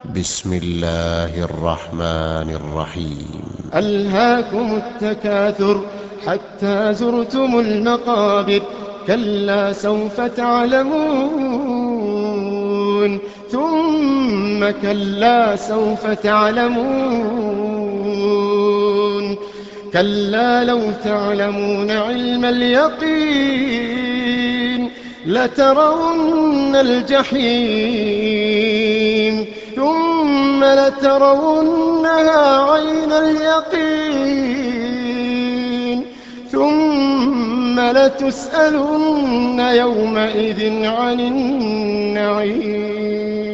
بسم الله الرحمن الرحيم. ألهاكم التكاثر حتى زرتم المقابر، كلا سوف تعلمون ثم كلا سوف تعلمون، كلا لو تعلمون علم اليقين لترون الجحيم ثم لترونها عين اليقين ثم لتسألن يومئذ عن النعيم.